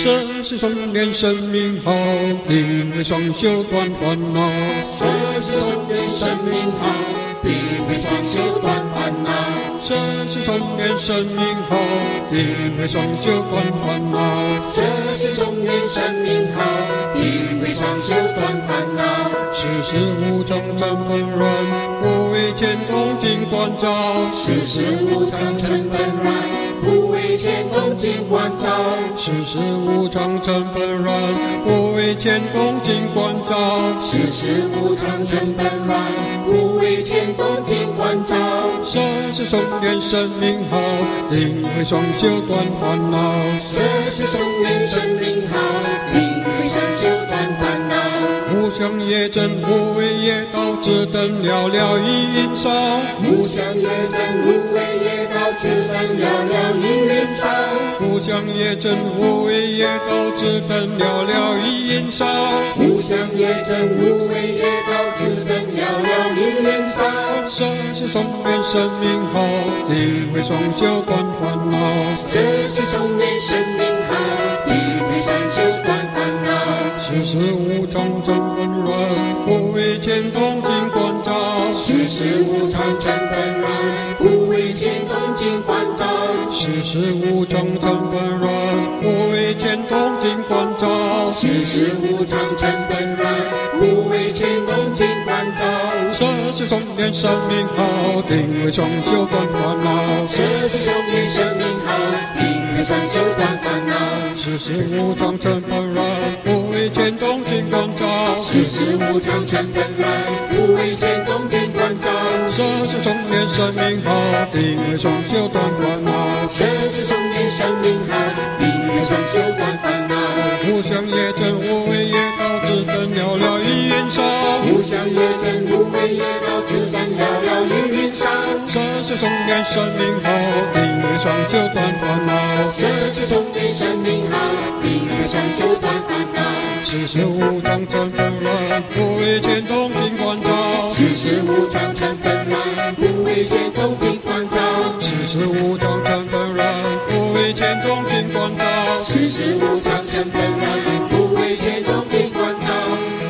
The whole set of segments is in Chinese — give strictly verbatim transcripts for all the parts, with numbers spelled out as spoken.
生死重练生命好，定会双修断烦恼。 生死重练生命好，定会双修断烦恼。 生死重练生命好，定会双修断烦恼。 生死重练生命好，定会双修断烦恼。 世事无常成本乱，不为见动静观照。 世事无常成本乱，不为见动静观照。 世事无常成本乱，不为见动静观照。 世事无常成本乱，不为见动静观照。 生死重练生命好，定会双修断烦恼。 生死重练生命好，定会双修断烦恼。 无相业真，无为业道，只等了了一云烧。 无相业真，无为业道，只等了了一云烧。 无相业真，无为业道，只等了了一云烧。 无相业真，无为业道，只等了了一云烧。 生死重练生命好，定会双修断烦恼。 生死重练生命好，定会双修断烦恼。 世事无常成本乱，不为见动静观照。 世事无常成本乱，不为见动静观照。 世事无常成本乱，不为见动静观照。 世事无常成本乱，不为见动静观照。 生死重练生命好，定会双修断烦恼。 生死重练生命好，定会双修断烦恼。 世事无常成本乱，不为见动静观照。 世事无常成本乱，不为见动静观照。 生死重练生命好，定会双修断烦恼。 生死重练生命好，定会双修断烦恼。 无相业真，无为业道，只等了了一云烧。 无相业真，无为业道，只等了了一云烧。 生死重练生命好，定会双修断烦恼。 生死重练生命好，定会双修断烦恼。 世事无常成本乱，不为见动静观照。 世事无常成本乱，不为见动静观照。 世事无常成本乱，不为见动静观照。 世事无常成本乱，不为见动静观照。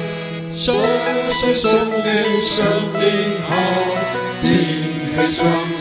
生死重练生命好，定会双